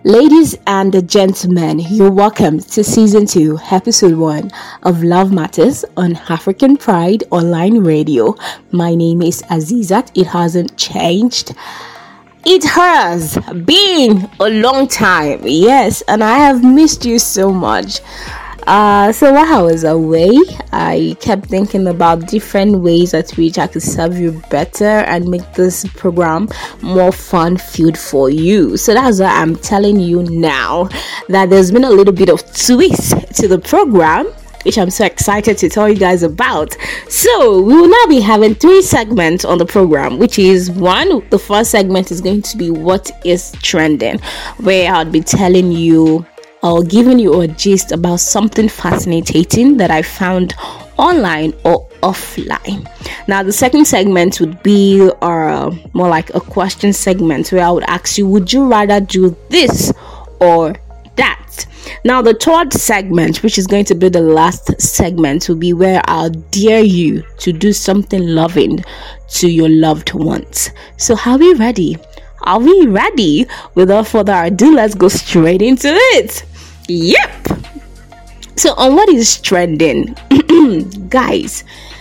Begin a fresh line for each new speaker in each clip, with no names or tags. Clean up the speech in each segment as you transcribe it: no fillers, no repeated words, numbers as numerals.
Ladies and gentlemen, you're welcome to season 2, episode 1 of Love Matters on African Pride Online Radio. My name is Azizat. It hasn't changed. It has been a long time, yes, and I have missed you so much. So while I was away, I kept thinking about different ways at which I could serve you better and make this program more fun-filled for you. So that's why I'm telling you now that there's been a little bit of twist to the program, which I'm so excited to tell you guys about. So we will now be having 3 segments on the program, which is the first segment is going to be what is trending, where I'll be telling you or giving you a gist about something fascinating that I found online or offline. Now the second segment would be more like a question segment where I would ask you, would you rather do this or that? Now the third segment, which is going to be the last segment, will be where I'll dare you to do something loving to your loved ones. So are we ready? Are we ready? Without further ado, let's go straight into it. Yep. So on what is trending, guys.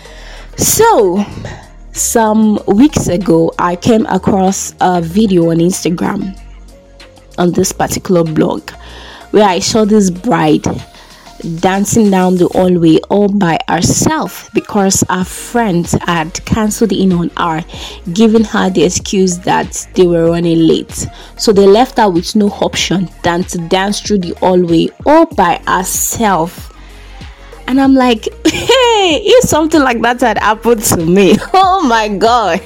So some weeks ago, I came across a video on Instagram on this particular blog where I saw this bride dancing down the hallway all by herself because her friends had cancelled in on her, giving her the excuse that they were running late. So they left her with no option than to dance through the hallway all by herself. And I'm like, hey, if something like that had happened to me, oh my god,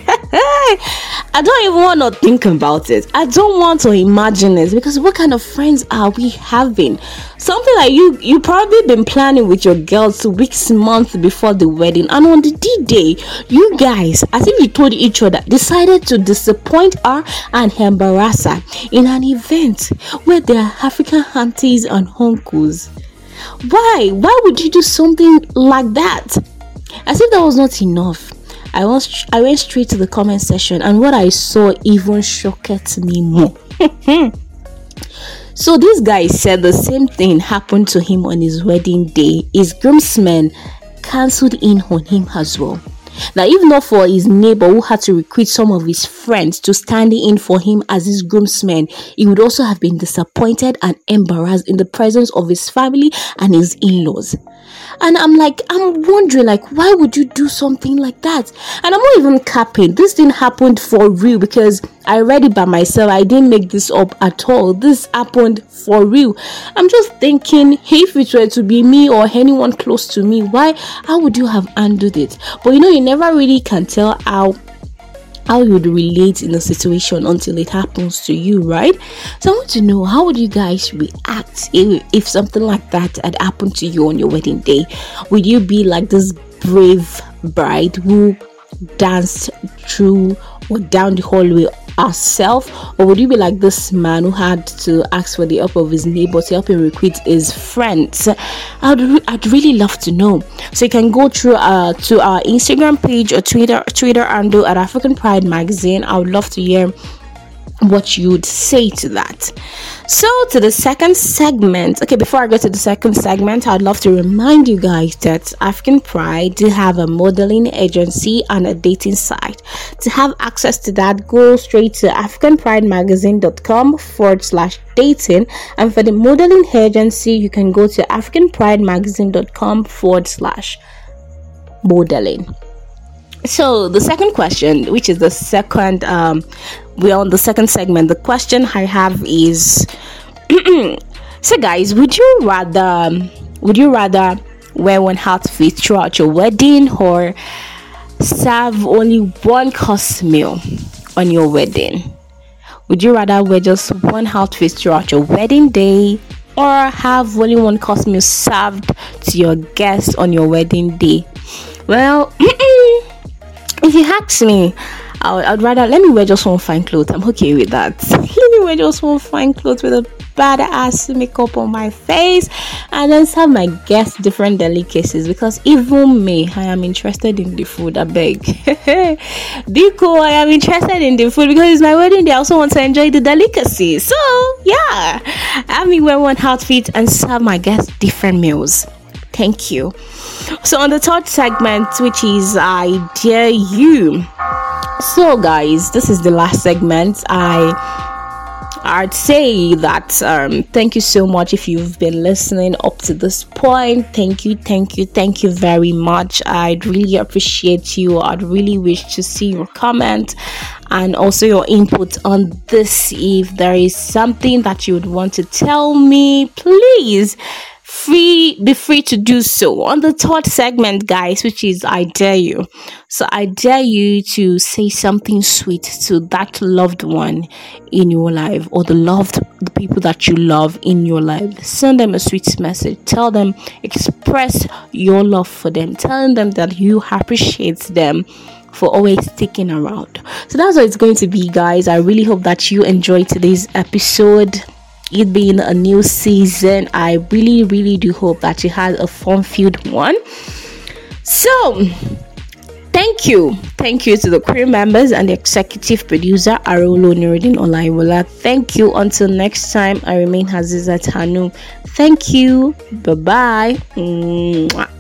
I don't even want to think about it. I don't want to imagine it, because what kind of friends are we having? Something like you probably been planning with your girls weeks, months before the wedding, and on the D-Day, you guys, as if you told each other, decided to disappoint her and embarrass her in an event where there are African aunties and uncles. Why would you do something like that? As if that was not enough, I went straight to the comment section, and what I saw even shocked me more. So this guy said the same thing happened to him on his wedding day. His groomsmen cancelled in on him as well. Now, if not for his neighbor who had to recruit some of his friends to stand in for him as his groomsmen, he would also have been disappointed and embarrassed in the presence of his family and his in-laws. And I'm wondering, why would you do something like that? And I'm not even capping. This thing happened for real, because I read it by myself. I didn't make this up at all. This happened for real. I'm just thinking, if it were to be me or anyone close to me, how would you have handled it? But you never really can tell how you would relate in a situation until it happens to you, right? So I want to know, how would you guys react if something like that had happened to you on your wedding day? Would you be like this brave bride who danced through or down the hallway herself, or would you be like this man who had to ask for the help of his neighbor to help him recruit his friends? I'd really love to know. So you can go through to our Instagram page or Twitter handle at African Pride Magazine. I would love to hear what you would say to that. So to the second segment. Okay, before I go to the second segment, I'd love to remind you guys that African Pride do have a modeling agency and a dating site. To have access to that, go straight to africanpridemagazine.com/dating, and for the modeling agency, you can go to africanpridemagazine.com/modeling. So the second question, which is the second we're on the second segment. The question I have is so guys, would you rather wear one outfit throughout your wedding, or serve only one course meal on your wedding? Would you rather wear just one outfit throughout your wedding day, or have only one course meal served to your guests on your wedding day? Well, if you ask me, I'd rather let me wear just one fine clothes. I'm okay with that. Let me wear just one fine clothes with a badass makeup on my face, and then serve my guests different delicacies, because even me, I am interested in the food. I beg. Biko, I am interested in the food because it's my wedding day. I also want to enjoy the delicacies. So yeah, have me wear one outfit and serve my guests different meals. Thank you. So on the third segment, which is I Dare You. So guys, this is the last segment. I'd say that thank you so much if you've been listening up to this point. Thank you very much. I'd really appreciate you. I'd really wish to see your comment and also your input on this. If there is something that you would want to tell me, please be free to do so. On the third segment, guys, which is I Dare You. So I dare you to say something sweet to that loved one in your life, or the people that you love in your life. Send them a sweet message. Tell them, express your love for them, telling them that you appreciate them for always sticking around. So that's what it's going to be, guys. I really hope that you enjoyed today's episode. It being a new season, I really do hope that you had a fun-filled one. So thank you to the crew members and the executive producer Arolo Nuruddin Olaiwola. Thank you. Until next time, I remain Azizat Hanum. Thank you. Bye bye.